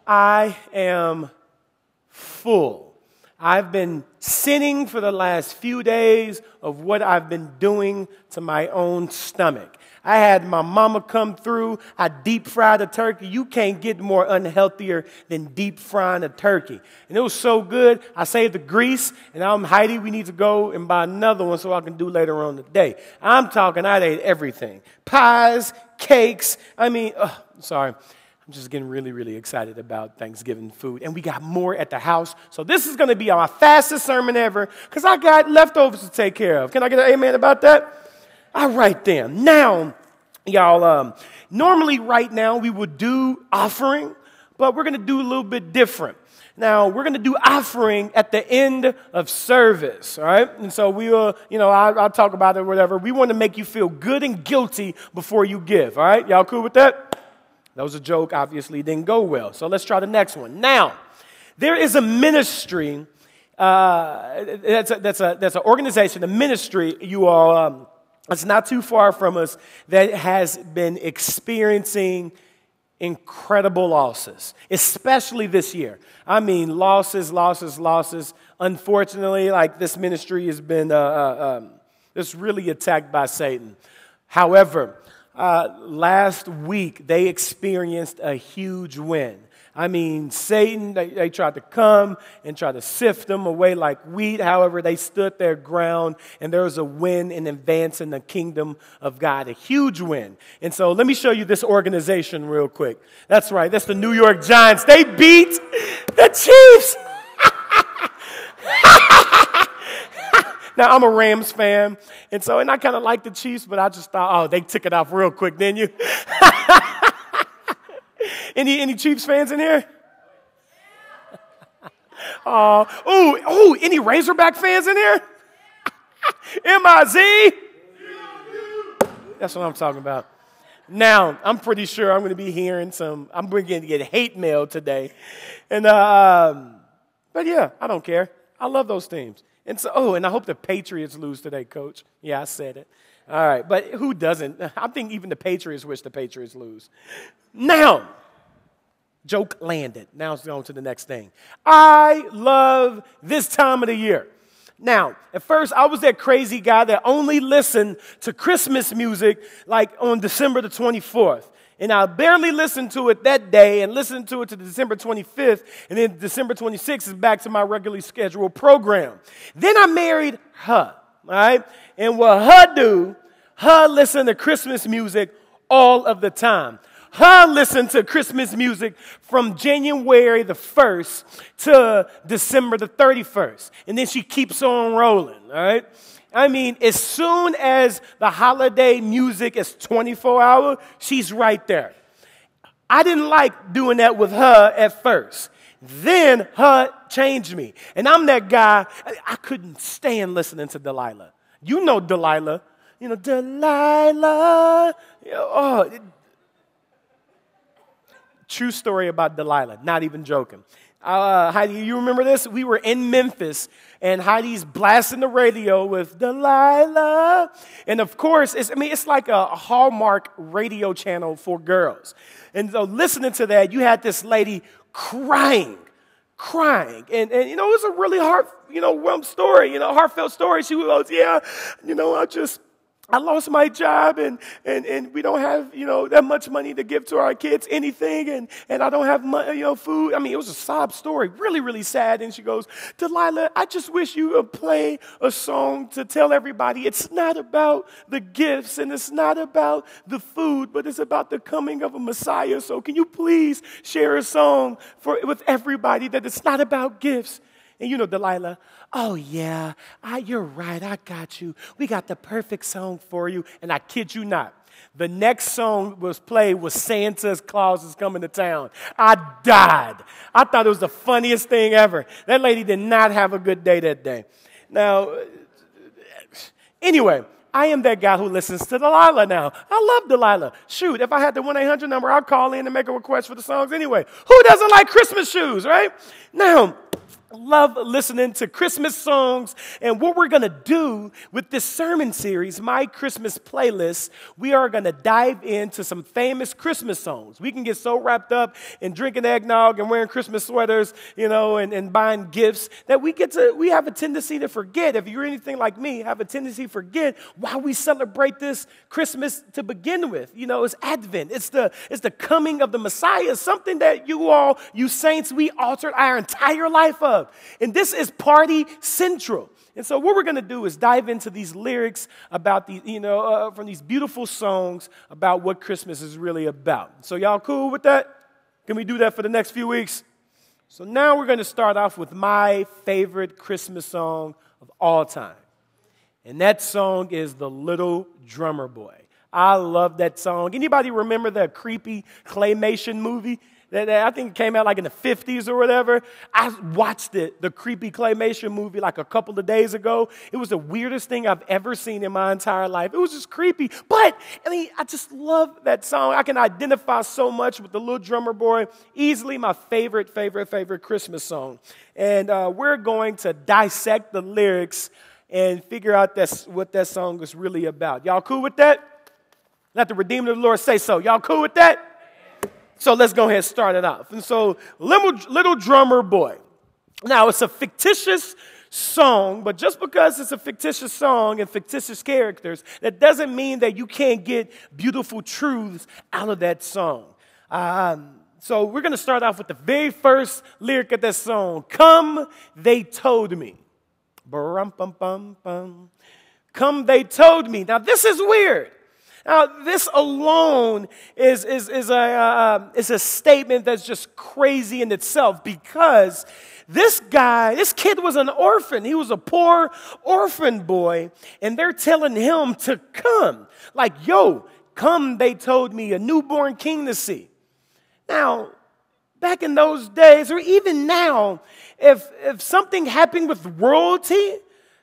I am full. I've been sinning for the last few days of what I've been doing to my own stomach. I had my mama come through. I deep fried a turkey. You can't get more unhealthier than deep frying a turkey. And it was so good. I saved the grease. And I'm Heidi, we need to go and buy another one so I can do later on today. I'm talking, I ate everything. Pies, cakes. Sorry. I'm just getting really, really excited about Thanksgiving food. And we got more at the house. So this is going to be our fastest sermon ever because I got leftovers to take care of. Can I get an amen about that? All right, then. Now, y'all, normally right now we would do offering, but we're going to do a little bit different. Now, we're going to do offering at the end of service, all right? And so we will, I'll talk about it or whatever. We want to make you feel good and guilty before you give, all right? Y'all cool with that? That was a joke, obviously. It didn't go well. So let's try the next one. Now, there is a ministry, that's an organization, a ministry, you all, it's not too far from us, that has been experiencing incredible losses, especially this year. I mean, losses. Unfortunately, like this ministry has been it's really attacked by Satan. However, last week they experienced a huge win. I mean, Satan, they tried to come and try to sift them away like wheat. However, they stood their ground, and there was a win in advancing the kingdom of God, a huge win. And so let me show you this organization real quick. That's right. That's the New York Giants. They beat the Chiefs. Now, I'm a Rams fan, and I kind of like the Chiefs, but I just thought, they took it off real quick, didn't you? Any Chiefs fans in here? Any Razorback fans in here? M-I-Z? That's what I'm talking about. Now, I'm pretty sure I'm going to be hearing I'm going to get hate mail today. And, but yeah, I don't care. I love those teams. And and I hope the Patriots lose today, Coach. Yeah, I said it. All right, but who doesn't? I think even the Patriots wish the Patriots lose. Now, joke landed. Now let's go on to the next thing. I love this time of the year. Now, at first, I was that crazy guy that only listened to Christmas music like on December the 24th. And I barely listened to it that day and listened to it to December 25th. And then December 26th is back to my regularly scheduled program. Then I married her, all right? And what her listen to Christmas music all of the time. Her listen to Christmas music from January the 1st to December the 31st. And then she keeps on rolling, all right? I mean, as soon as the holiday music is 24 hours, she's right there. I didn't like doing that with her at first. Then her changed me. And I'm that guy, I couldn't stand listening to Delilah. You know Delilah. Delilah. True story about Delilah, not even joking. Heidi, you remember this? We were in Memphis, and Heidi's blasting the radio with Delilah. And of course, it's like a Hallmark radio channel for girls. And so listening to that, you had this lady crying. And it was a really heartfelt story. She goes, I lost my job and we don't have, that much money to give to our kids, anything, and I don't have money, food. I mean, it was a sob story, really, really sad. And she goes, Delilah, I just wish you would play a song to tell everybody it's not about the gifts and it's not about the food, but it's about the coming of a Messiah. So can you please share a song with everybody that it's not about gifts? And Delilah, oh, yeah, you're right, I got you. We got the perfect song for you. And I kid you not, the next song was played was Santa Claus is Coming to Town. I died. I thought it was the funniest thing ever. That lady did not have a good day that day. Now, anyway, I am that guy who listens to Delilah now. I love Delilah. Shoot, if I had the 1-800 number, I'd call in and make a request for the songs anyway. Who doesn't like Christmas shoes, right? Now, love listening to Christmas songs. And what we're going to do with this sermon series, My Christmas Playlist, we are going to dive into some famous Christmas songs. We can get so wrapped up in drinking eggnog and wearing Christmas sweaters, and buying gifts that we have a tendency to forget. If you're anything like me, have a tendency to forget why we celebrate this Christmas to begin with. It's Advent. It's the coming of the Messiah, something that you saints, we altered our entire life of. And this is Party Central. And so what we're going to do is dive into these lyrics about from these beautiful songs about what Christmas is really about. So y'all cool with that? Can we do that for the next few weeks? So now we're going to start off with my favorite Christmas song of all time. And that song is The Little Drummer Boy. I love that song. Anybody remember that creepy claymation movie? That I think it came out like in the 50s or whatever. I watched the creepy claymation movie like a couple of days ago. It was the weirdest thing I've ever seen in my entire life. It was just creepy. But, I just love that song. I can identify so much with The Little Drummer Boy. Easily my favorite Christmas song. And we're going to dissect the lyrics and figure out what that song is really about. Y'all cool with that? Let the Redeemer of the Lord say so. Y'all cool with that? So let's go ahead and start it off. And so, Little Drummer Boy. Now, it's a fictitious song, but just because it's a fictitious song and fictitious characters, that doesn't mean that you can't get beautiful truths out of that song. So we're going to start off with the very first lyric of that song. Come, they told me. Ba-rum-bum-bum-bum. Come, they told me. Now, this is weird. Now, this alone is a statement that's just crazy in itself, because this kid was an orphan. He was a poor orphan boy, and they're telling him to come. Like, come, they told me, a newborn king to see. Now, back in those days, or even now, if something happened with royalty,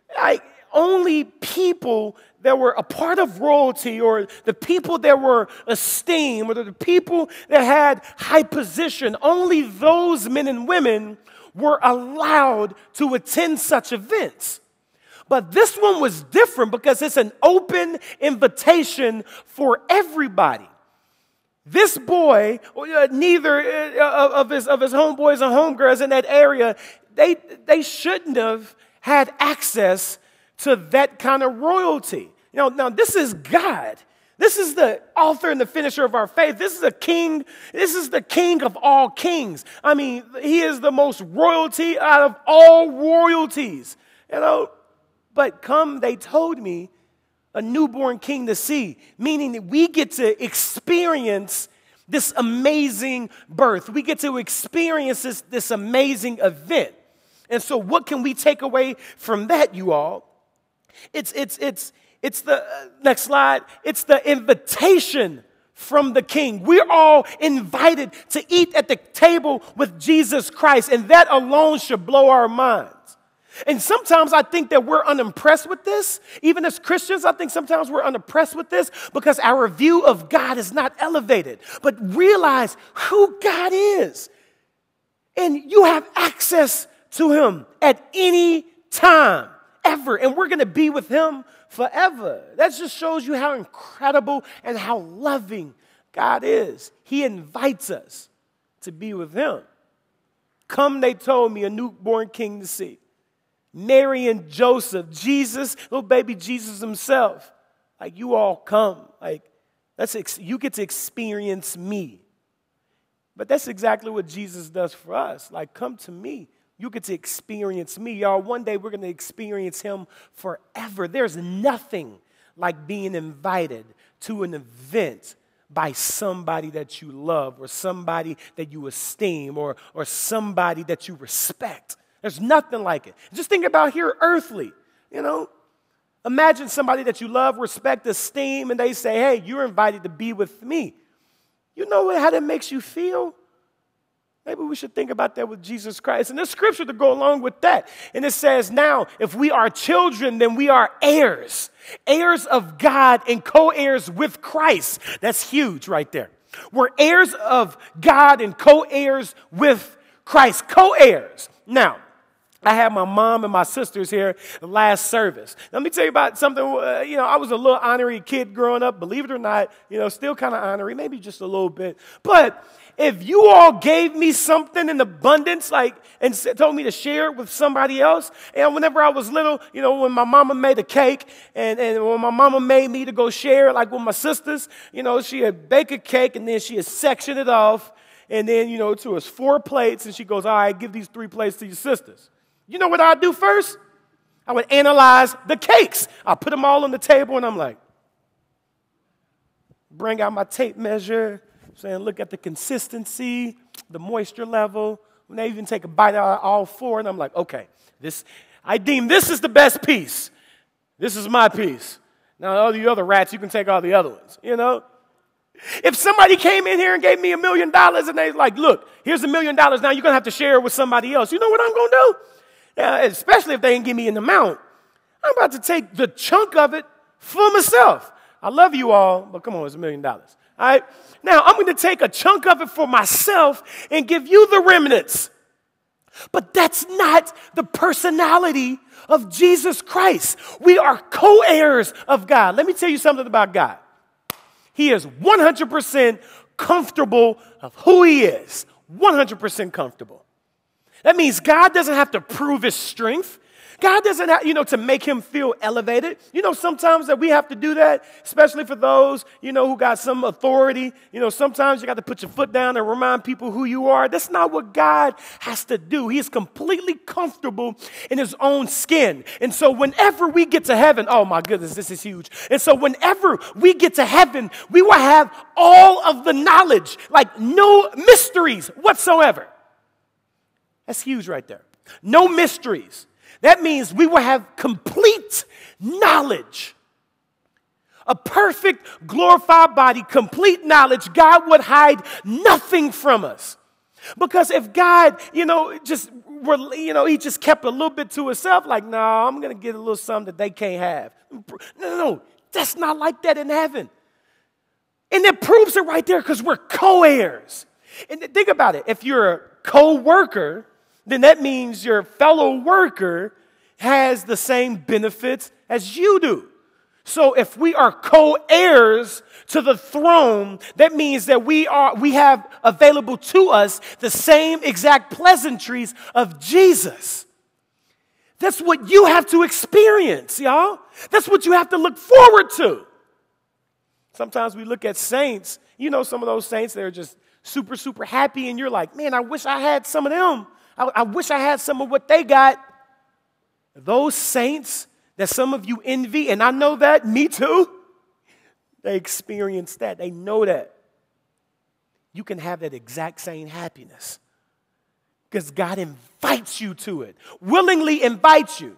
only people that were a part of royalty, or the people that were esteemed, or the people that had high position, only those men and women were allowed to attend such events. But this one was different because it's an open invitation for everybody. This boy, neither of his homeboys and homegirls in that area, they shouldn't have had access to that kind of royalty. Now this is God. This is the author and the finisher of our faith. This is a king. This is the king of all kings. He is the most royalty out of all royalties. But come, they told me, a newborn king to see, meaning that we get to experience this amazing birth. We get to experience this amazing event. And so what can we take away from that, you all? It's the next slide. It's the invitation from the King. We're all invited to eat at the table with Jesus Christ, and that alone should blow our minds. And sometimes I think that we're unimpressed with this. Even as Christians, I think sometimes we're unimpressed with this because our view of God is not elevated. But realize who God is, and you have access to him at any time, ever, and we're going to be with him forever. That just shows you how incredible and how loving God is. He invites us to be with him. Come, they told me, a newborn king to see. Mary and Joseph, Jesus, little baby Jesus himself. You all come. You get to experience me. But that's exactly what Jesus does for us. Come to me. You get to experience me. Y'all, one day we're going to experience him forever. There's nothing like being invited to an event by somebody that you love, or somebody that you esteem, or somebody that you respect. There's nothing like it. Just think about here earthly, Imagine somebody that you love, respect, esteem, and they say, hey, you're invited to be with me. You know how that makes you feel? Maybe we should think about that with Jesus Christ. And there's scripture to go along with that. And it says, now, if we are children, then we are heirs. Heirs of God and co-heirs with Christ. That's huge right there. We're heirs of God and co-heirs with Christ. Co-heirs. Now, I had my mom and my sisters here last service. Let me tell you about something. I was a little ornery kid growing up, believe it or not, still kind of ornery, maybe just a little bit. But if you all gave me something in abundance, and told me to share it with somebody else, and whenever I was little, when my mama made a cake, and when my mama made me to go share it, like with my sisters, she'd bake a cake, and then she'd section it off, and then, to us 4 plates, and she goes, all right, give these 3 plates to your sisters. You know what I'd do first? I would analyze the cakes. I'd put them all on the table, and I'm like, bring out my tape measure, look at the consistency, the moisture level. When they even take a bite out of all 4, and I'm like, okay, I deem this is the best piece. This is my piece. Now, all the other rats, you can take all the other ones, If somebody came in here and gave me $1 million, and they're like, look, here's $1 million, now you're going to have to share it with somebody else. You know what I'm going to do? Especially if they didn't give me an amount. I'm about to take the chunk of it for myself. I love you all, but come on, it's $1 million. All right? Now, I'm going to take a chunk of it for myself and give you the remnants. But that's not the personality of Jesus Christ. We are co-heirs of God. Let me tell you something about God. He is 100% comfortable of who he is. 100% comfortable. That means God doesn't have to prove his strength. God doesn't have, to make him feel elevated. Sometimes that we have to do that, especially for those, who got some authority. Sometimes you got to put your foot down and remind people who you are. That's not what God has to do. He is completely comfortable in his own skin. And so whenever we get to heaven, oh my goodness, this is huge. And so whenever we get to heaven, we will have all of the knowledge, like no mysteries whatsoever. That's huge right there. No mysteries. That means we will have complete knowledge. A perfect, glorified body, complete knowledge. God would hide nothing from us. Because if God, he just kept a little bit to himself, like, no, I'm going to get a little something that they can't have. No, that's not like that in heaven. And it proves it right there because we're co-heirs. And think about it. If you're a co-worker, then that means your fellow worker has the same benefits as you do. So if we are co-heirs to the throne, that means that we have available to us the same exact pleasantries of Jesus. That's what you have to experience, y'all. That's what you have to look forward to. Sometimes we look at saints, some of those saints, they're just super, super happy, and you're like, man, I wish I had some of them. I wish I had some of what they got. Those saints that some of you envy, and I know that, me too, they experience that. They know that. You can have that exact same happiness because God invites you to it, willingly invites you.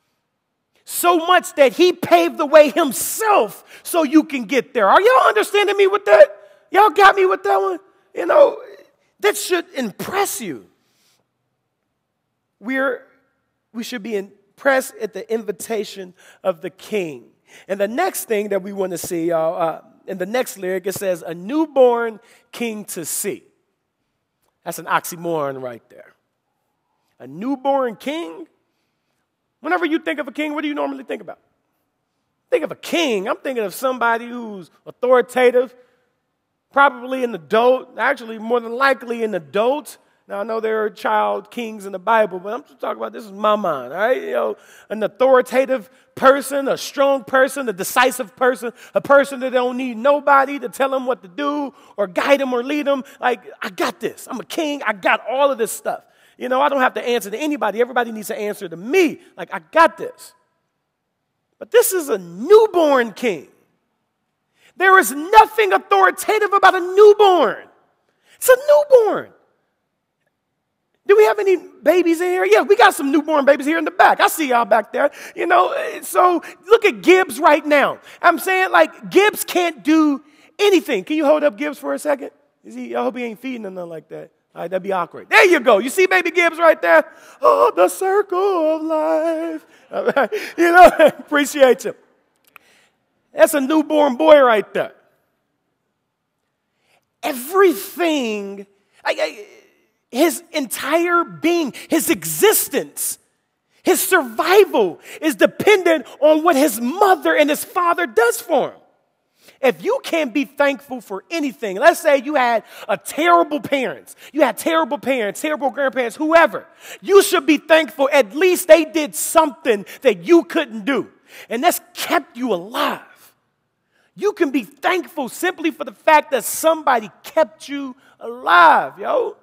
So much that he paved the way himself so you can get there. Are y'all understanding me with that? Y'all got me with that one? That should impress you. We should be impressed at the invitation of the King. And the next thing that we want to see, y'all, in the next lyric, it says, a newborn king to see. That's an oxymoron right there. A newborn king? Whenever you think of a king, what do you normally think about? Think of a king. I'm thinking of somebody who's authoritative, probably an adult, actually more than likely an adult. Now, I know there are child kings in the Bible, but I'm just talking about this is my mind, all right? An authoritative person, a strong person, a decisive person, a person that don't need nobody to tell them what to do or guide them or lead them. Like, I got this. I'm a king. I got all of this stuff. I don't have to answer to anybody. Everybody needs to answer to me. Like, I got this. But this is a newborn king. There is nothing authoritative about a newborn. It's a newborn. Do we have any babies in here? Yeah, we got some newborn babies here in the back. I see y'all back there. So look at Gibbs right now. I'm saying, like, Gibbs can't do anything. Can you hold up Gibbs for a second? I hope he ain't feeding or nothing like that. All right, that'd be awkward. There you go. You see baby Gibbs right there? Oh, the circle of life. All right. Appreciate you. That's a newborn boy right there. Everything, his entire being, his existence His survival is dependent on what his mother and his father does for him. If you can't be thankful for anything, let's say you had terrible parents, terrible grandparents, whoever, you should be thankful at least they did something that you couldn't do, and that's kept you alive. You can be thankful simply for the fact that somebody kept you alive, yo.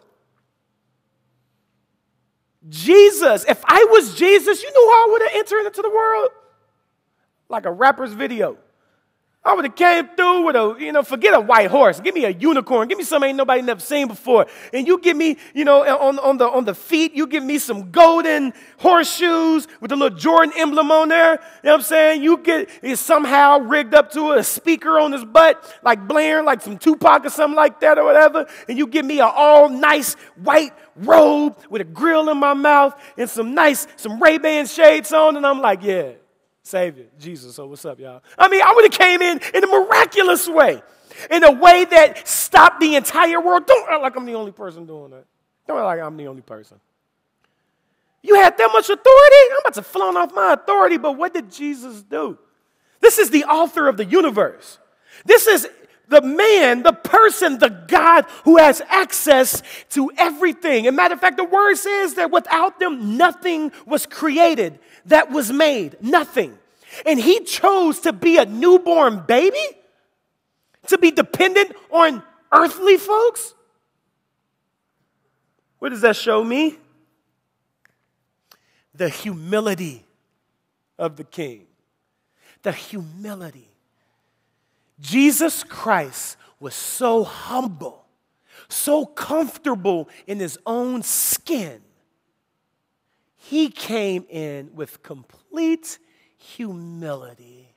Jesus, if I was Jesus, you know how I would have entered into the world? Like a rapper's video. I would have came through with forget a white horse. Give me a unicorn. Give me something ain't nobody never seen before. And you give me, on the feet, you give me some golden horseshoes with a little Jordan emblem on there. You know what I'm saying? You get it somehow rigged up to a speaker on his butt, like blaring, like some Tupac or something like that or whatever. And you give me an all nice white robe with a grill in my mouth and some Ray-Ban shades on. And I'm like, yeah. Savior, Jesus, so what's up, y'all? I mean, I would have came in a miraculous way, in a way that stopped the entire world. Don't act like I'm the only person doing that. Don't act like I'm the only person. You had that much authority? I'm about to flaunt off my authority, but what did Jesus do? This is the author of the universe. This is the man, the person, the God who has access to everything. As a matter of fact, the word says that without them, nothing was created that was made. Nothing. And he chose to be a newborn baby? To be dependent on earthly folks? What does that show me? The humility of the King. The humility. Jesus Christ was so humble, so comfortable in his own skin. He came in with complete humility.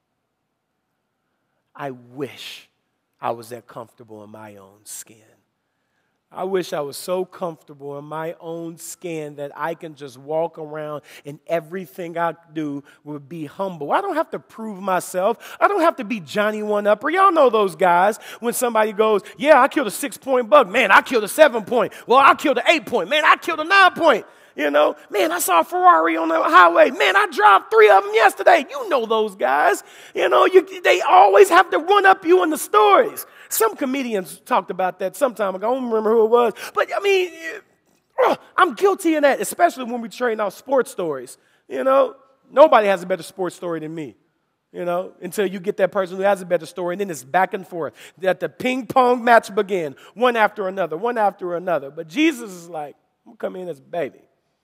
I wish I was that comfortable in my own skin. I wish I was so comfortable in my own skin that I can just walk around and everything I do would be humble. I don't have to prove myself. I don't have to be Johnny One-Upper. Y'all know those guys when somebody goes, yeah, I killed a 6-point buck. Man, I killed a 7-point. Well, I killed an 8-point. Man, I killed a 9-point. Man, I saw a Ferrari on the highway. Man, I drove 3 of them yesterday. You know those guys. They always have to run up you in the stories. Some comedians talked about that some time ago. I don't remember who it was. But, I'm guilty of that, especially when we train our sports stories. Nobody has a better sports story than me, until you get that person who has a better story, and then it's back and forth. That the ping pong match began, one after another. But Jesus is like, I'm going to come in as a baby.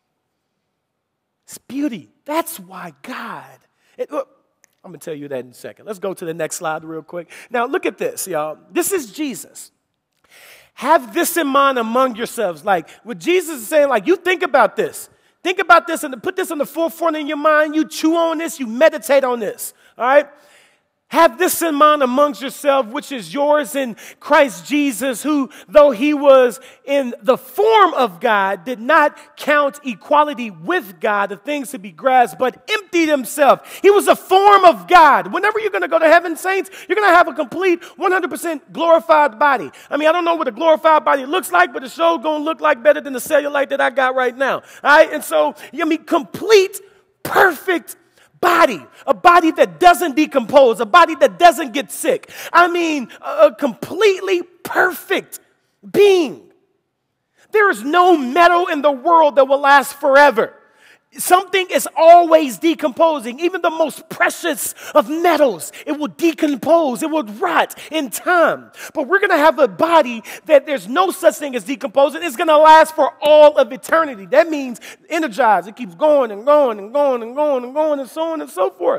It's beauty. That's why God. I'm going to tell you that in a second. Let's go to the next slide real quick. Now, look at this, y'all. This is Jesus. Have this in mind among yourselves. Like, what Jesus is saying, like, you think about this. Think about this and put this in the forefront in your mind. You chew on this. You meditate on this. All right? Have this in mind amongst yourself, which is yours in Christ Jesus, who, though he was in the form of God, did not count equality with God, the things to be grasped, but emptied himself. He was a form of God. Whenever you're going to go to heaven, saints, you're going to have a complete 100% glorified body. I mean, I don't know what a glorified body looks like, but the show's going to look like better than the cellulite that I got right now. All right? And so, complete, perfect body, a body that doesn't decompose, a body that doesn't get sick. I mean, a completely perfect being. There is no metal in the world that will last forever. Something is always decomposing. Even the most precious of metals, it will decompose, it will rot in time. But we're going to have a body that there's no such thing as decomposing. It's going to last for all of eternity. That means energized. It keeps going and going and going and going and going and so on and so forth.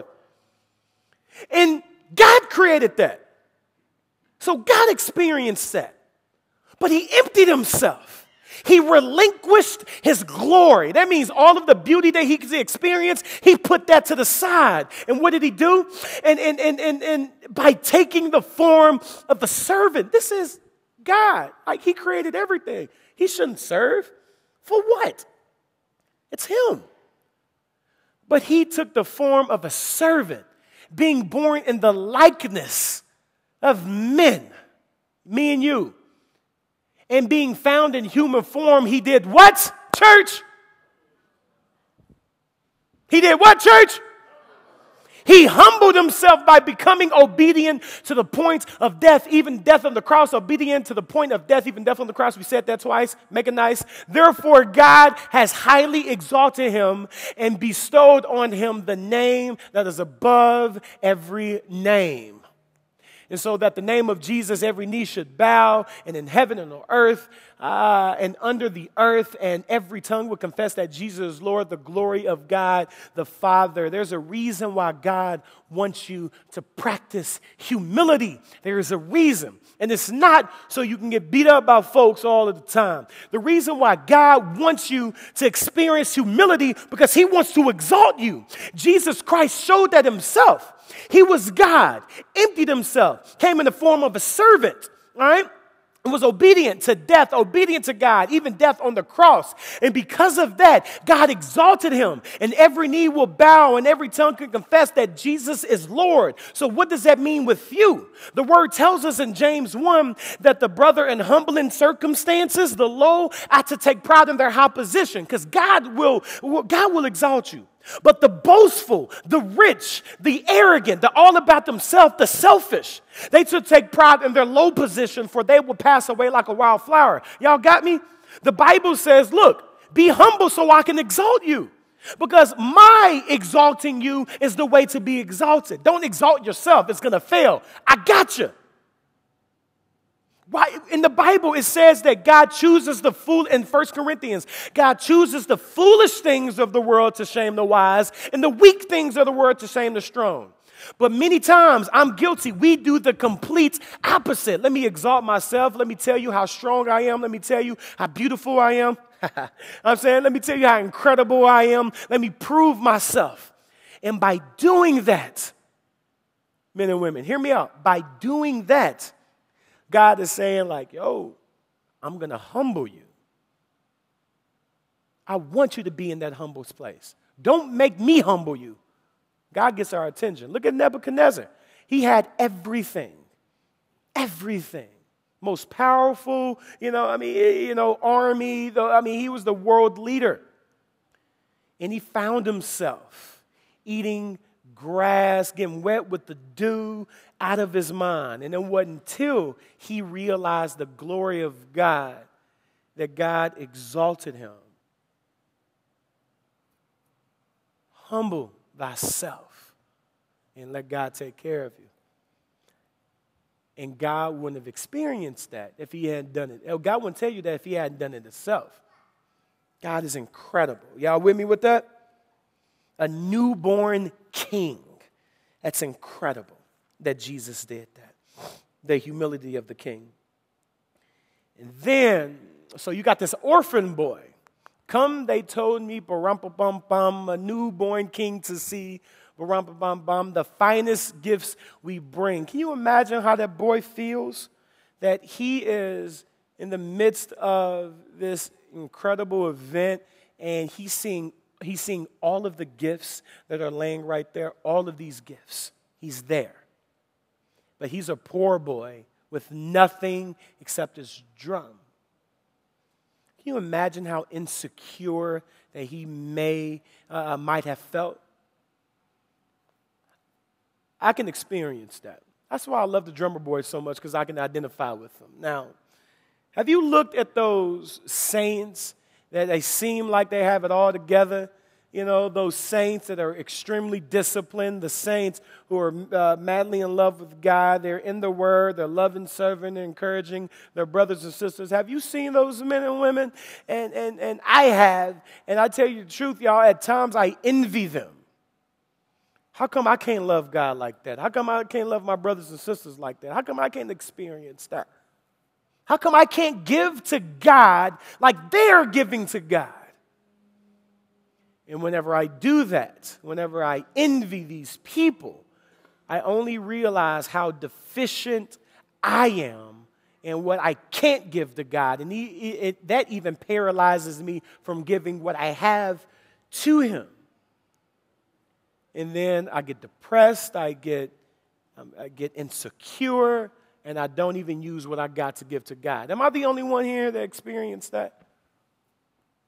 And God created that. So God experienced that. But he emptied himself. He relinquished his glory. That means all of the beauty that he could experience, he put that to the side. And what did he do? And by taking the form of a servant, this is God. Like, he created everything. He shouldn't serve. For what? It's him. But he took the form of a servant, being born in the likeness of men, me and you. And being found in human form, he did what, church? He did what, church? He humbled himself by becoming obedient to the point of death, even death on the cross, obedient to the point of death, even death on the cross. We said that twice. Make it nice. Therefore, God has highly exalted him and bestowed on him the name that is above every name. And so that the name of Jesus, every knee should bow, and in heaven and on earth and under the earth, and every tongue would confess that Jesus is Lord, the glory of God the Father. There's a reason why God wants you to practice humility. There is a reason. And it's not so you can get beat up by folks all of the time. The reason why God wants you to experience humility, because he wants to exalt you. Jesus Christ showed that himself. He was God, emptied himself, came in the form of a servant, all right? And was obedient to death, obedient to God, even death on the cross. And because of that, God exalted him. And every knee will bow and every tongue can confess that Jesus is Lord. So what does that mean with you? The word tells us in James 1 that the brother in humbling circumstances, the low, ought to take pride in their high position, because God will exalt you. But the boastful, the rich, the arrogant, the all about themselves, the selfish, they should take pride in their low position, for they will pass away like a wild flower. Y'all got me? The Bible says, look, be humble so I can exalt you. Because my exalting you is the way to be exalted. Don't exalt yourself. It's going to fail. I got you. Why? In the Bible, it says that God chooses the fool in 1 Corinthians. God chooses the foolish things of the world to shame the wise, and the weak things of the world to shame the strong. But many times, I'm guilty. We do the complete opposite. Let me exalt myself. Let me tell you how strong I am. Let me tell you how beautiful I am. I'm saying, let me tell you how incredible I am. Let me prove myself. And by doing that, men and women, hear me out. By doing that, God is saying like, yo, I'm going to humble you. I want you to be in that humble place. Don't make me humble you. God gets our attention. Look at Nebuchadnezzar. He had everything. Everything. Most powerful, army. He was the world leader. And he found himself eating grass, getting wet with the dew, out of his mind. And it wasn't until he realized the glory of God that God exalted him. Humble thyself and let God take care of you. And God wouldn't have experienced that if he hadn't done it. God wouldn't tell you that if he hadn't done it himself. God is incredible. Y'all with me with that? A newborn king. That's incredible that Jesus did that. The humility of the king. And then, so you got this orphan boy. Come, they told me, ba-rum-pa-bum-bum, a newborn king to see, ba-rum-pa-bum-bum, the finest gifts we bring. Can you imagine how that boy feels? That he is in the midst of this incredible event, and he's seeing all of the gifts that are laying right there, all of these gifts. He's there. But he's a poor boy with nothing except his drum. Can you imagine how insecure that he might have felt? I can experience that. That's why I love the drummer boys so much, because I can identify with them. Now, have you looked at those saints that they seem like they have it all together? Those saints that are extremely disciplined, the saints who are madly in love with God. They're in the Word, they're loving, serving, they're encouraging their brothers and sisters. Have you seen those men and women? And I have, and I tell you the truth, y'all, at times I envy them. How come I can't love God like that? How come I can't love my brothers and sisters like that? How come I can't experience that? How come I can't give to God like they're giving to God? And whenever I do that, whenever I envy these people, I only realize how deficient I am in what I can't give to God. And that even paralyzes me from giving what I have to Him. And then I get depressed, I get insecure, and I don't even use what I got to give to God. Am I the only one here that experienced that?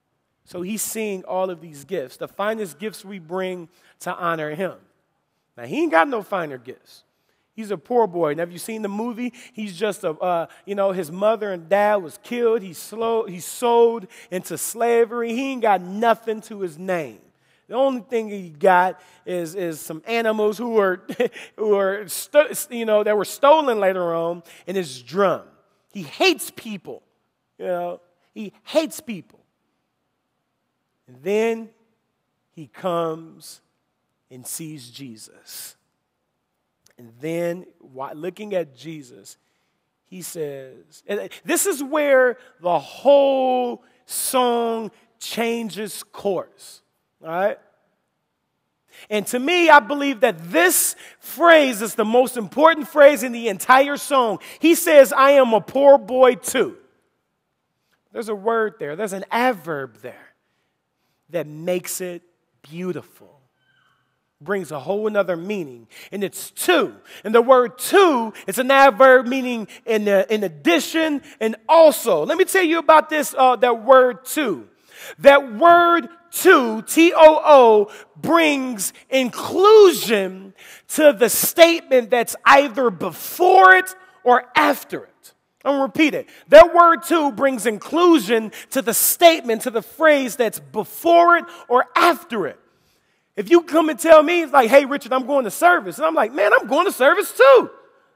So he's seeing all of these gifts, the finest gifts we bring to honor him. Now, he ain't got no finer gifts. He's a poor boy. And have you seen the movie? He's just his mother and dad was killed. He's sold into slavery. He ain't got nothing to his name. The only thing he got is some animals that were stolen later on, and his drum. He hates people. He hates people. And then he comes and sees Jesus. And then, looking at Jesus, he says, and this is where the whole song changes course, all right? And to me, I believe that this phrase is the most important phrase in the entire song. He says, I am a poor boy too. There's a word there. There's an adverb there that makes it beautiful. Brings a whole another meaning, and it's to. And the word to is an adverb meaning in addition and also. Let me tell you about this, that word to. That word to, T-O-O, brings inclusion to the statement that's either before it or after it. I'm going to repeat it. That word to brings inclusion to the statement, to the phrase that's before it or after it. If you come and tell me, it's like, hey, Richard, I'm going to service. And I'm like, man, I'm going to service too.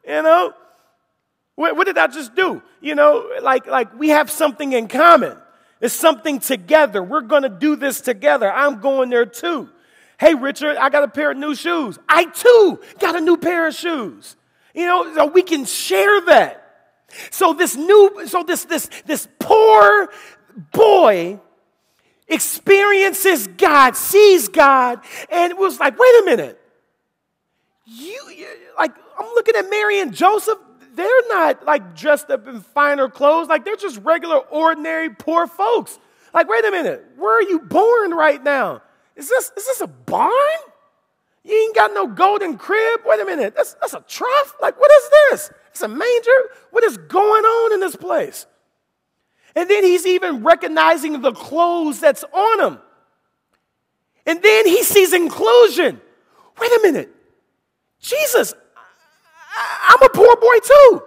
What did I just do? Like we have something in common. It's something together. We're going to do this together. I'm going there too. Hey, Richard, I got a pair of new shoes. I too got a new pair of shoes. So we can share that. So this poor boy experiences God, sees God, and it was like, wait a minute. I'm looking at Mary and Joseph. They're not like dressed up in finer clothes. Like they're just regular, ordinary, poor folks. Like, wait a minute. Where are you born right now? Is this a barn? You ain't got no golden crib. Wait a minute. That's a trough. Like, what is this? It's a manger. What is going on in this place? And then he's even recognizing the clothes that's on him. And then he sees inclusion. Wait a minute. Jesus, I'm a poor boy too.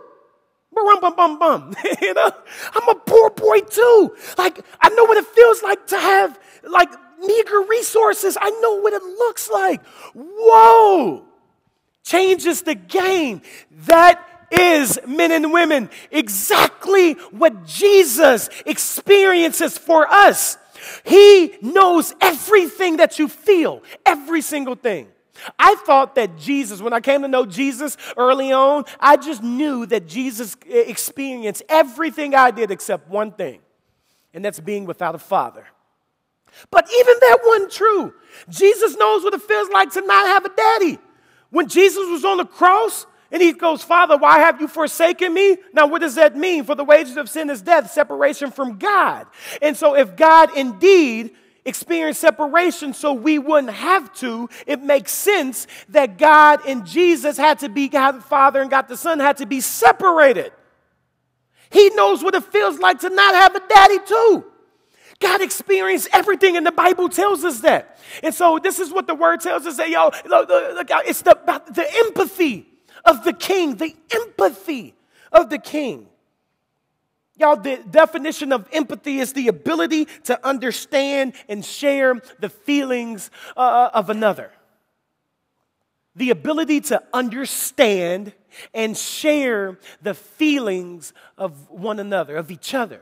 I'm a poor boy too. Like, I know what it feels like to have, like, meager resources. I know what it looks like. Whoa. Changes the game. That is, men and women, exactly what Jesus experiences for us. He knows everything that you feel, every single thing. I thought that Jesus, when I came to know Jesus early on, I just knew that Jesus experienced everything I did except one thing, and that's being without a father. But even that wasn't true. Jesus knows what it feels like to not have a daddy. When Jesus was on the cross, and he goes, Father, why have you forsaken me? Now, what does that mean? For the wages of sin is death, separation from God. And so if God indeed experienced separation so we wouldn't have to, it makes sense that God and Jesus had to be, God the Father and God the Son had to be separated. He knows what it feels like to not have a daddy too. God experienced everything, and the Bible tells us that. And so this is what the word tells us, that, look, it's about the empathy of the king, the empathy of the king. Y'all, the definition of empathy is the ability to understand and share the feelings of another. The ability to understand and share the feelings of one another, of each other.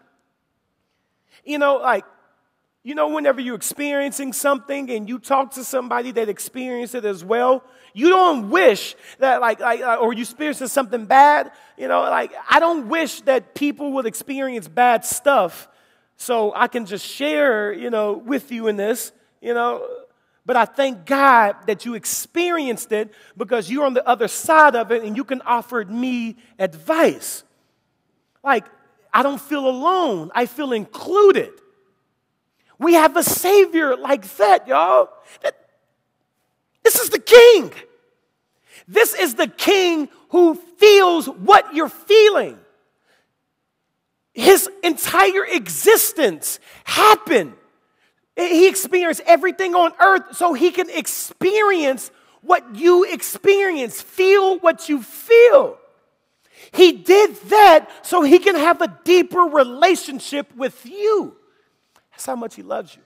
Whenever you're experiencing something and you talk to somebody that experienced it as well, you don't wish that, or you experiencing something bad, I don't wish that people would experience bad stuff so I can just share, with you in this, But I thank God that you experienced it because you're on the other side of it and you can offer me advice. Like, I don't feel alone. I feel included. We have a Savior like that, y'all. This is the King. This is the King who feels what you're feeling. His entire existence happened He experienced everything on earth so he can experience what you experience, feel what you feel. He did that so he can have a deeper relationship with you. That's how much he loves you.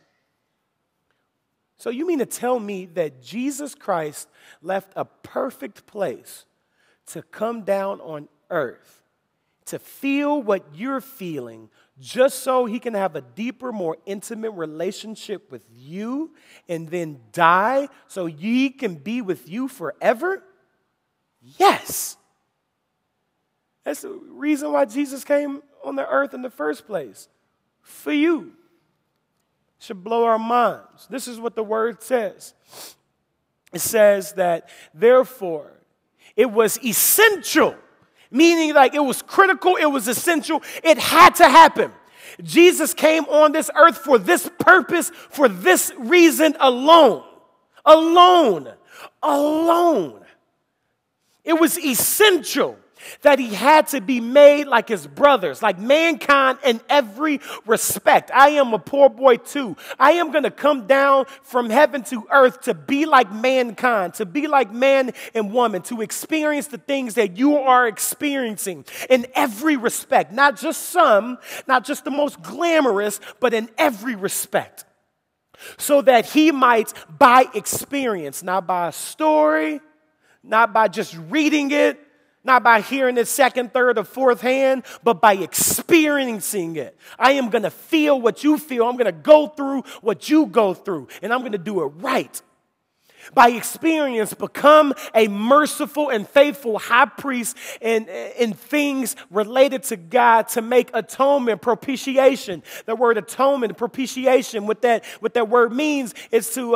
So you mean to tell me that Jesus Christ left a perfect place to come down on earth, to feel what you're feeling, just so he can have a deeper, more intimate relationship with you, and then die so he can be with you forever? Yes. That's the reason why Jesus came on the earth in the first place. For you. Should blow our minds. This is what the word says. It says that, therefore, it was essential, meaning like it was critical, it was essential, it had to happen. Jesus came on this earth for this purpose, for this reason alone. Alone. Alone. It was essential that he had to be made like his brothers, like mankind in every respect. I am a poor boy too. I am going to come down from heaven to earth to be like mankind, to be like man and woman, to experience the things that you are experiencing in every respect. Not just some, not just the most glamorous, but in every respect. So that he might, by experience, not by a story, not by just reading it, not by hearing it second, third, or fourth hand, but by experiencing it. I am going to feel what you feel. I'm going to go through what you go through, and I'm going to do it right. By experience, become a merciful and faithful high priest in things related to God to make atonement, propitiation. The word atonement, propitiation, what that word means is to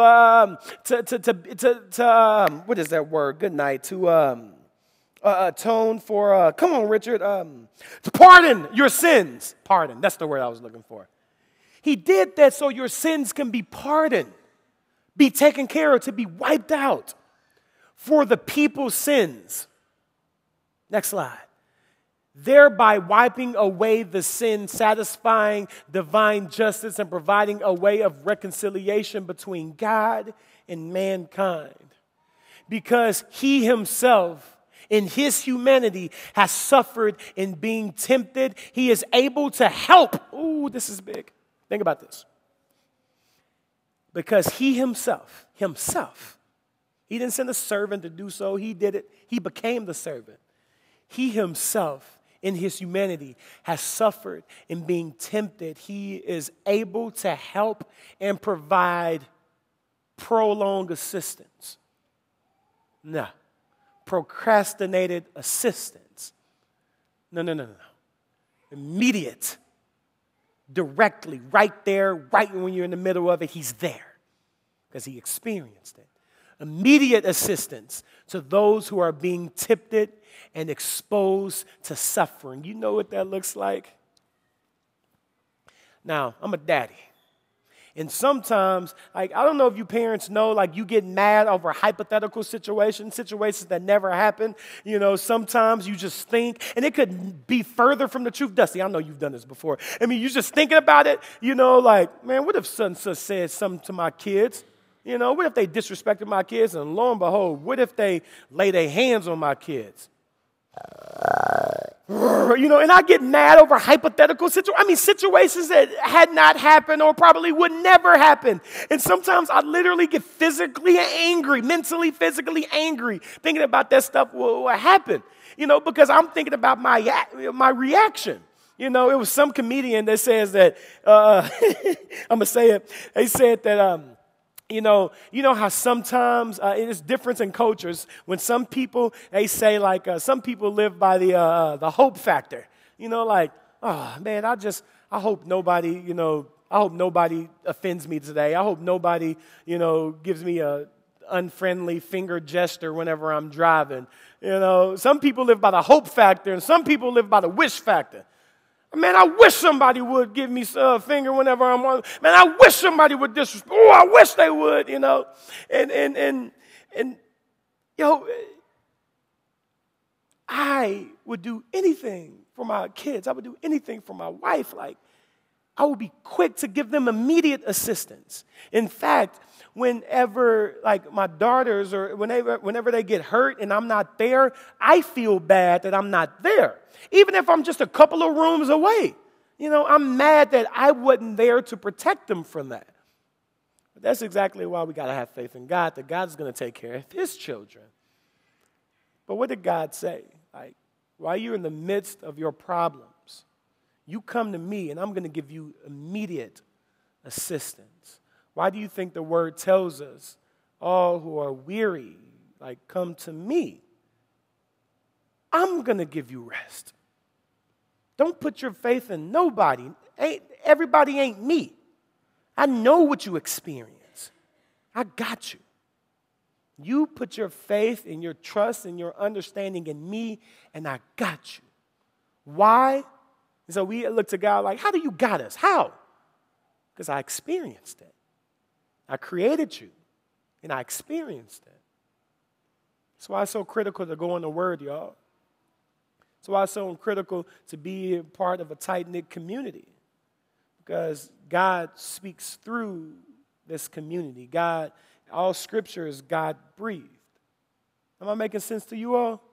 what is that word? Good night. To atone for, come on, Richard, to pardon your sins. Pardon, that's the word I was looking for. He did that so your sins can be pardoned, be taken care of, to be wiped out for the people's sins. Next slide. Thereby wiping away the sin, satisfying divine justice, and providing a way of reconciliation between God and mankind. Because he himself, in his humanity, has suffered in being tempted, he is able to help. Ooh, this is big. Think about this. Because he himself, he didn't send a servant to do so. He did it. He became the servant. He himself, in his humanity, has suffered in being tempted. He is able to help and provide prolonged assistance. No. Procrastinated assistance. No. Immediate. Directly, right there, right when you're in the middle of it, he's there. Because he experienced it. Immediate assistance to those who are being tempted and exposed to suffering. You know what that looks like? Now, I'm a daddy. And sometimes, like, I don't know if you parents know, like, you get mad over hypothetical situations that never happen. You know, sometimes you just think, and it could be further from the truth. Dusty, I know you've done this before. I mean, you're just thinking about it, you know, like, man, what if such and such said something to my kids? You know, what if they disrespected my kids? And lo and behold, what if they lay their hands on my kids? You know, and I get mad over hypothetical situations that had not happened or probably would never happen. And sometimes I literally get physically angry, mentally, physically angry, thinking about that stuff will happen, you know, because I'm thinking about my reaction. You know, it was some comedian that says that, I'm going to say it, they said that, you know how sometimes it is difference in cultures when some people, they say like some people live by the hope factor. You know, like, oh man, I hope nobody, I hope nobody offends me today. I hope nobody, gives me a unfriendly finger gesture whenever I'm driving. You know, some people live by the hope factor and some people live by the wish factor. Man, I wish somebody would give me a finger whenever I'm on. Man, I wish somebody would disrespect. Oh, I wish they would, And I would do anything for my kids. I would do anything for my wife. Like, I will be quick to give them immediate assistance. In fact, whenever like my daughters or whenever they get hurt and I'm not there, I feel bad that I'm not there. Even if I'm just a couple of rooms away. I'm mad that I wasn't there to protect them from that. But that's exactly why we got to have faith in God, that God's going to take care of his children. But what did God say? Like, while you're in the midst of your problems, you come to me and I'm going to give you immediate assistance. Why do you think the word tells us, all who are weary, like, come to me? I'm going to give you rest. Don't put your faith in nobody. Everybody ain't me. I know what you experience. I got you. You put your faith and your trust and your understanding in me, and I got you. Why? So we look to God like, how do you got us? How? Because I experienced it. I created you, and I experienced it. That's why it's so critical to go in the Word, y'all. That's why it's so critical to be a part of a tight-knit community, because God speaks through this community. All Scripture is God-breathed. Am I making sense to you all?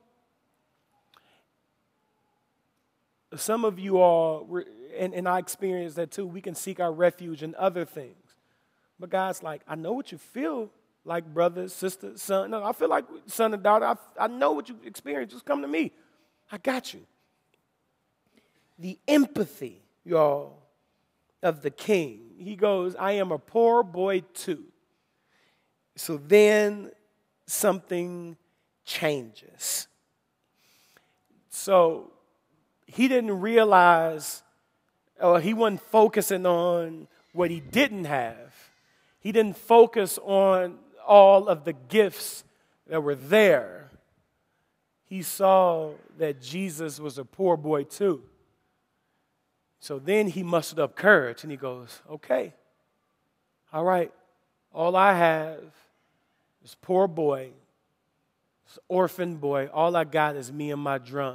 Some of you all, and I experienced that too, we can seek our refuge in other things. But God's like, I know what you feel like, brother, sister, son. No, I feel like son and daughter. I know what you experience. Just come to me. I got you. The empathy, y'all, of the king. He goes, I am a poor boy too. So then something changes. So he didn't realize, or he wasn't focusing on what he didn't have. He didn't focus on all of the gifts that were there. He saw that Jesus was a poor boy too. So then he mustered up courage and he goes, okay, all right, all I have is poor boy, this orphan boy. All I got is me and my drum.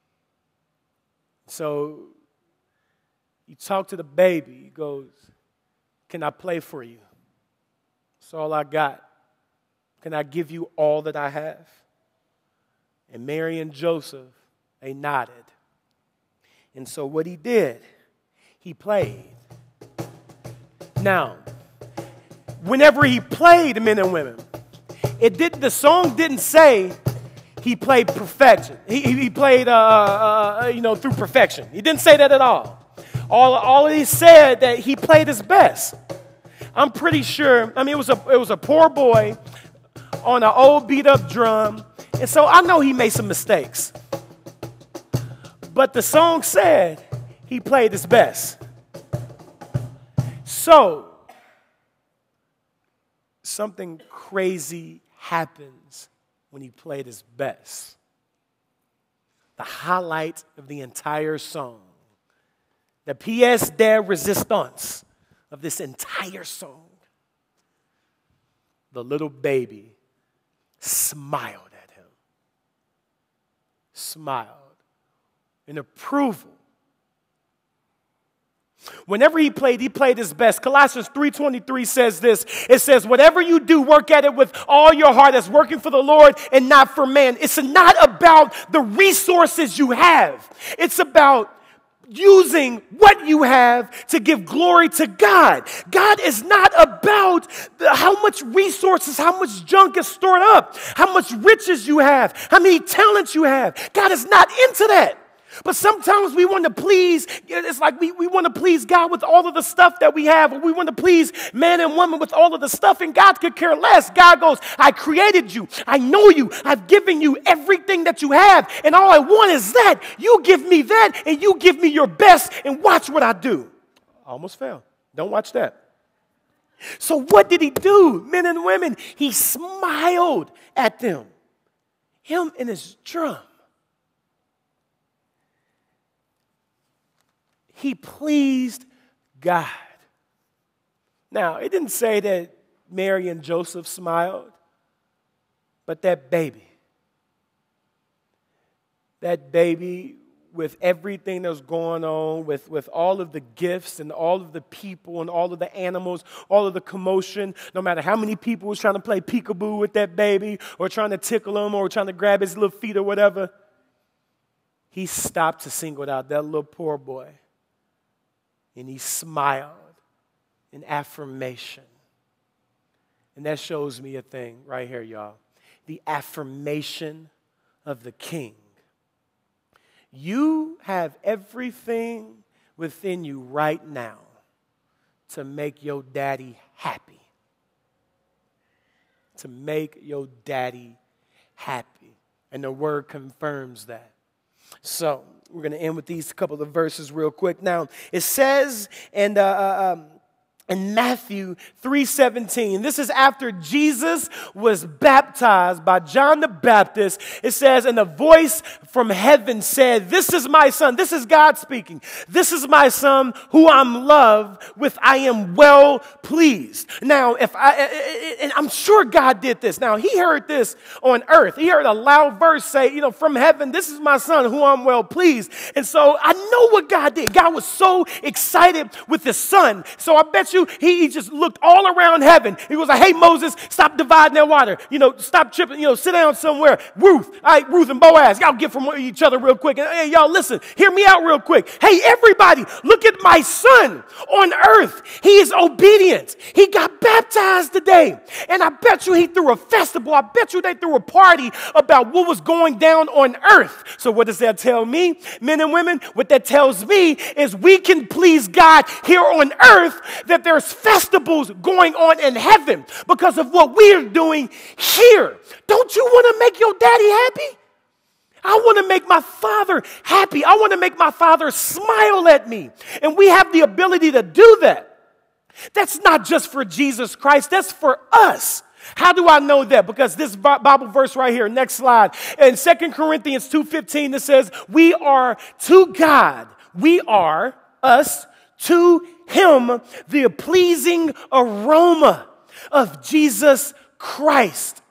So he talked to the baby. He goes, can I play for you? That's all I got. Can I give you all that I have? And Mary and Joseph, they nodded. And so what he did, he played. Now, whenever he played men and women, the song didn't say he played perfection. He played, through perfection. He didn't say that at all. All he said that he played his best. I'm pretty sure. It was a poor boy on an old beat up drum, and so I know he made some mistakes. But the song said he played his best. So something crazy happens when he played his best. The highlight of the entire song, the pièce de résistance of this entire song, the little baby smiled at him. Smiled in approval. Whenever he played his best. Colossians 3:23 says this. It says, whatever you do, work at it with all your heart as working for the Lord and not for man. It's not about the resources you have. It's about using what you have to give glory to God. God is not about how much resources, how much junk is stored up, how much riches you have, how many talents you have. God is not into that. But sometimes we want to please, it's like we want to please God with all of the stuff that we have, or we want to please man and woman with all of the stuff, and God could care less. God goes, I created you. I know you. I've given you everything that you have, and all I want is that. You give me that, and you give me your best, and watch what I do. I almost fell. Don't watch that. So what did he do, men and women? He smiled at them, him and his drum. He pleased God. Now, it didn't say that Mary and Joseph smiled, but that baby with everything that's going on, with all of the gifts and all of the people and all of the animals, all of the commotion, no matter how many people was trying to play peekaboo with that baby or trying to tickle him or trying to grab his little feet or whatever, he stopped to single out that little poor boy. And he smiled in affirmation. And that shows me a thing right here, y'all. The affirmation of the King. You have everything within you right now to make your daddy happy. To make your daddy happy. And the word confirms that. So we're going to end with these couple of verses real quick. Now, it says in Matthew 3:17, this is after Jesus was baptized by John the Baptist. It says, and a voice from heaven said, this is my son. This is God speaking. This is my son who I'm loved with. I am well pleased. Now, and I'm sure God did this. Now, he heard this on earth. He heard a loud voice say, from heaven, this is my son who I'm well pleased. And so I know what God did. God was so excited with his son. So I bet you he just looked all around heaven. He was like, hey, Moses, stop dividing that water. Stop tripping. Sit down somewhere. Ruth and Boaz, y'all get from each other real quick. And hey, y'all, listen, hear me out real quick. Hey, everybody, look at my son on earth. He is obedient. He got baptized today. And I bet you he threw a festival. I bet you they threw a party about what was going down on earth. So what does that tell me, men and women? What that tells me is we can please God here on earth, that there's festivals going on in heaven because of what we're doing here. Don't you want to make your daddy happy? I want to make my father happy. I want to make my father smile at me. And we have the ability to do that. That's not just for Jesus Christ. That's for us. How do I know that? Because this Bible verse right here, next slide, in 2 Corinthians 2:15, it says, we are to God. We are, us, to him, the pleasing aroma of Jesus Christ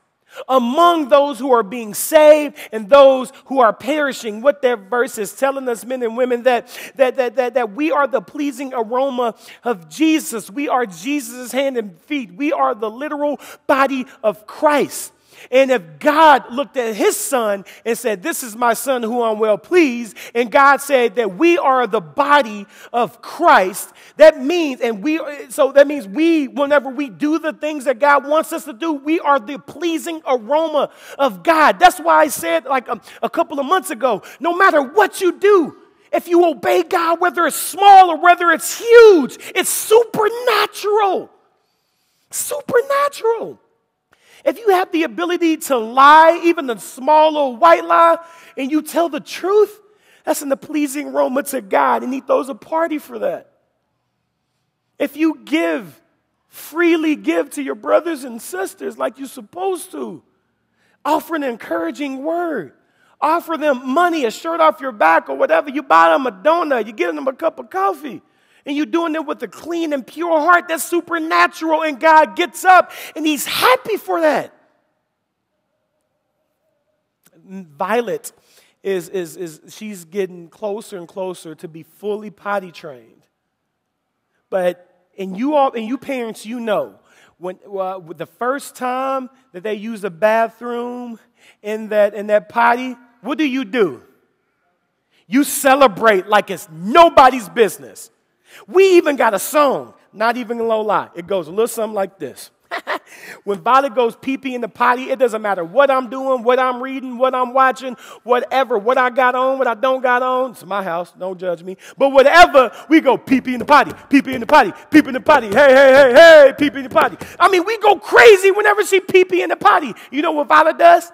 among those who are being saved and those who are perishing. What that verse is telling us, men and women, that we are the pleasing aroma of Jesus. We are Jesus' hand and feet. We are the literal body of Christ. And if God looked at his son and said, this is my son who I'm well pleased, and God said that we are the body of Christ, that means, whenever we do the things that God wants us to do, we are the pleasing aroma of God. That's why I said a couple of months ago, no matter what you do, if you obey God, whether it's small or whether it's huge, it's supernatural. Supernatural. If you have the ability to lie, even the small little white lie, and you tell the truth, that's in the pleasing aroma to God, and he throws a party for that. If you freely give to your brothers and sisters like you're supposed to, offer an encouraging word, offer them money, a shirt off your back or whatever, you buy them a donut, you get them a cup of coffee, and you're doing it with a clean and pure heart, that's supernatural, and God gets up and he's happy for that. Violet she's getting closer and closer to be fully potty trained. And you parents, when the first time that they use a bathroom in that potty, what do? You celebrate like it's nobody's business. We even got a song, not even a low lie. It goes a little something like this. When Violet goes pee-pee in the potty, it doesn't matter what I'm doing, what I'm reading, what I'm watching, whatever, what I got on, what I don't got on. It's my house, don't judge me. But whatever, we go pee-pee in the potty, pee-pee in the potty, pee-pee in the potty, hey, pee-pee in the potty. I mean, we go crazy whenever she pee-pee in the potty. You know what Violet does?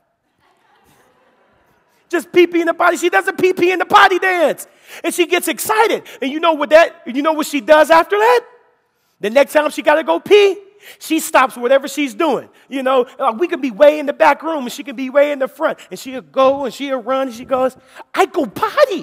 Just pee-pee in the potty. She does a pee-pee in the potty dance. And she gets excited. And you know what she does after that? The next time she got to go pee, she stops whatever she's doing. We could be way in the back room and she could be way in the front. And she'll go and she'll run and she goes, I go potty.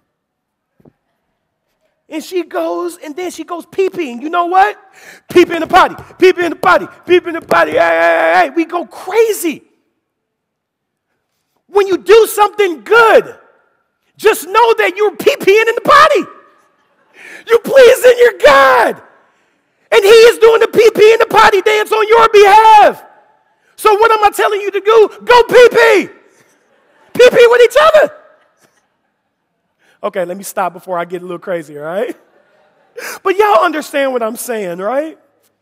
And she goes and then she goes pee-peeing. You know what? Pee-pee in the potty, pee-pee in the potty, pee-pee in the potty. Hey. We go crazy. When you do something good, Just know that you're pee-peeing in the potty. You're pleasing your God. And he is doing the pee-pee in the potty dance on your behalf. So what am I telling you to do? Go pee-pee. Pee-pee with each other. Okay, let me stop before I get a little crazy, all right? But y'all understand what I'm saying, right?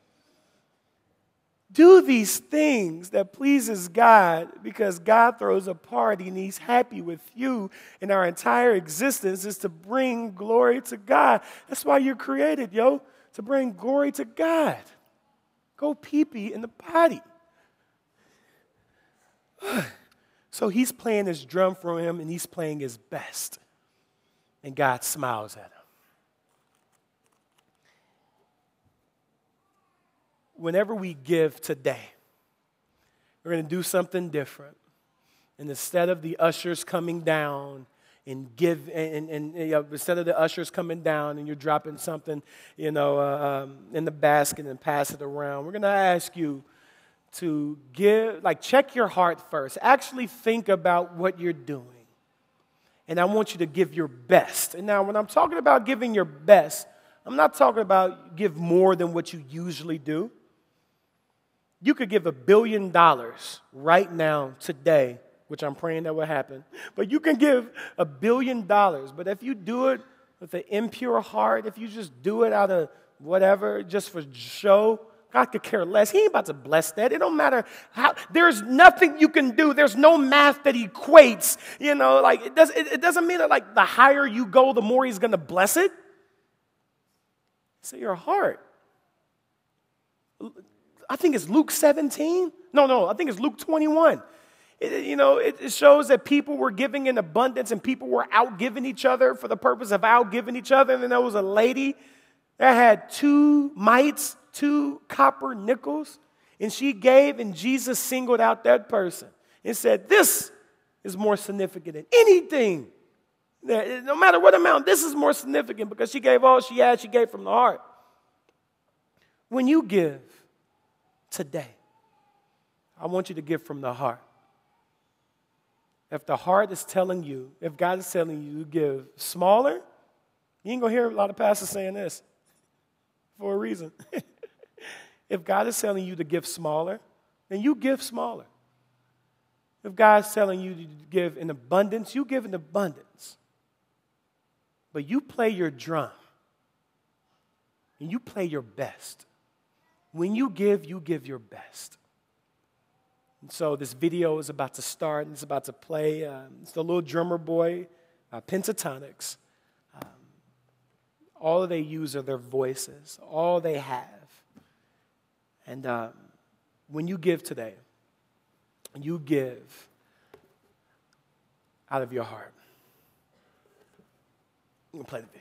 Do these things that pleases God because God throws a party and he's happy with you, and our entire existence is to bring glory to God. That's why you're created, to bring glory to God. Go pee-pee in the potty. So he's playing his drum for him and he's playing his best. And God smiles at him. Whenever we give today, we're going to do something different. And instead of the ushers coming down and give, instead of the ushers coming down and you're dropping something, in the basket and pass it around, we're going to ask you to give, check your heart first. Actually think about what you're doing. And I want you to give your best. And now when I'm talking about giving your best, I'm not talking about give more than what you usually do. You could give $1 billion right now, today, which I'm praying that will happen. But you can give $1 billion. But if you do it with an impure heart, if you just do it out of whatever, just for show, God could care less. He ain't about to bless that. It don't matter how. There's nothing you can do. There's no math that equates. It doesn't mean that the higher you go, the more he's going to bless it. It's your heart. I think it's Luke 17. No, I think it's Luke 21. It shows that people were giving in abundance and people were outgiving each other for the purpose of outgiving each other. And then there was a lady that had 2 mites, 2 copper nickels, and she gave, and Jesus singled out that person and said, this is more significant than anything. No matter what amount, this is more significant because she gave all she had, she gave from the heart. When you give today, I want you to give from the heart. If the heart is telling you, if God is telling you to give smaller, you ain't going to hear a lot of pastors saying this for a reason. If God is telling you to give smaller, then you give smaller. If God's telling you to give in abundance, you give in abundance. But you play your drum, and you play your best. When you give your best. And so this video is about to start, and it's about to play. It's the little drummer boy, Pentatonix. All they use are their voices, all they have. And when you give today, you give out of your heart. I'm going to play the video.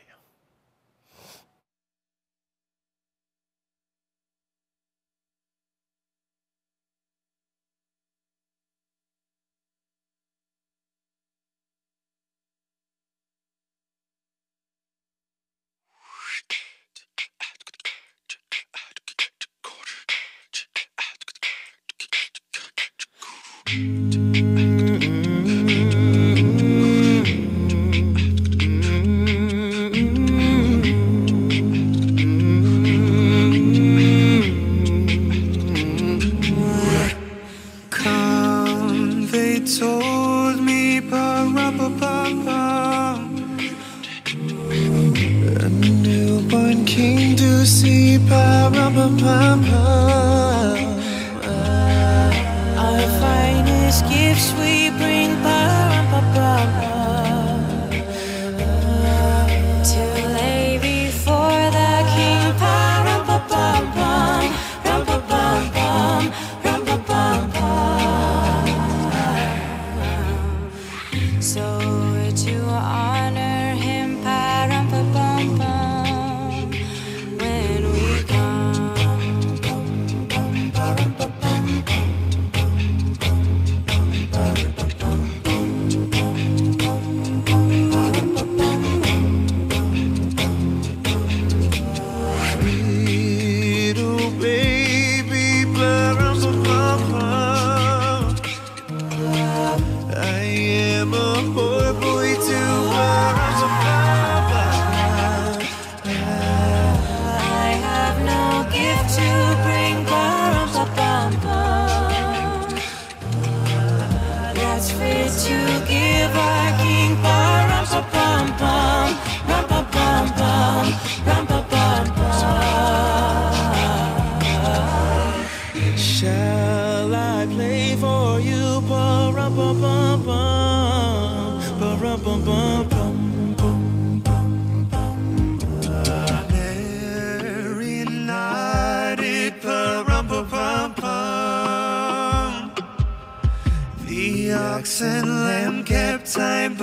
The ox and lamb kept time,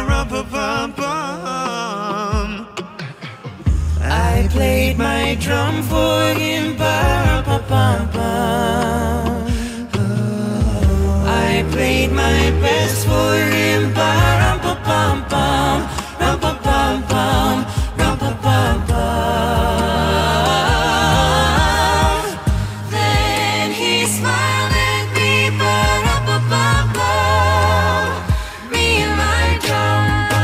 pa-rum-pa-pum-pum. I played my drum for him, pa-rum-pa-pum-pum. I played my best for him, pa-rum-pa-pum-pum, rum-pa-pum-pum, rum-pa-pum-pum. Then he smiled at me, pa-rum-pa-pum-pum, me and my drum.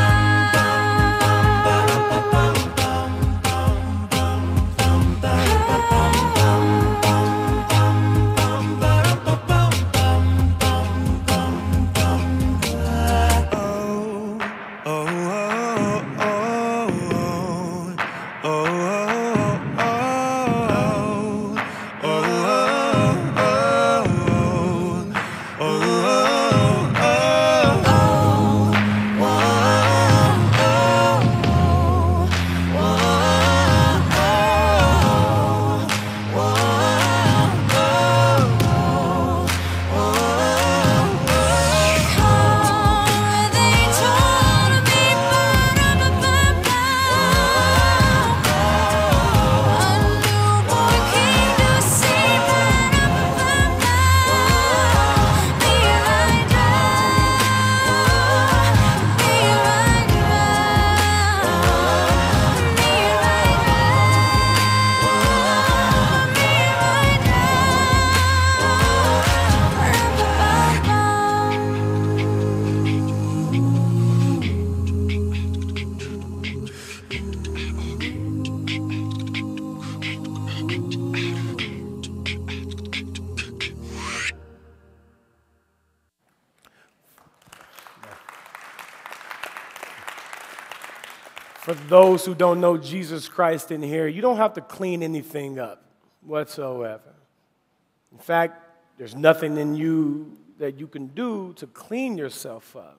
For those who don't know Jesus Christ in here, you don't have to clean anything up whatsoever. In fact, there's nothing in you that you can do to clean yourself up.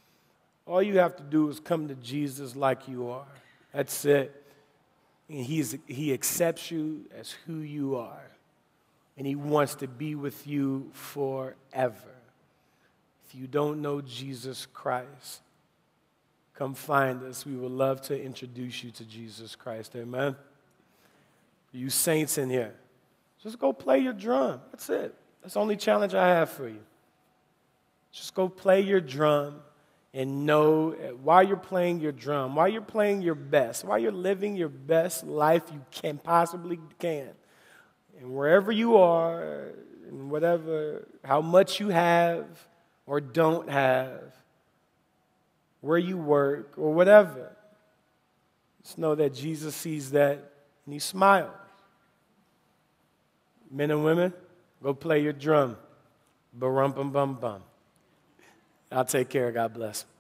All you have to do is come to Jesus like you are. That's it. And he accepts you as who you are. And he wants to be with you forever. If you don't know Jesus Christ, come find us. We would love to introduce you to Jesus Christ. Amen. You saints in here, just go play your drum. That's it. That's the only challenge I have for you. Just go play your drum and know while you're playing your drum, while you're playing your best, while you're living your best life you can possibly can, and wherever you are, and whatever, how much you have or don't have, where you work, or whatever. Just know that Jesus sees that and he smiles. Men and women, go play your drum. Ba-rum-bum-bum-bum. I'll take care. God bless.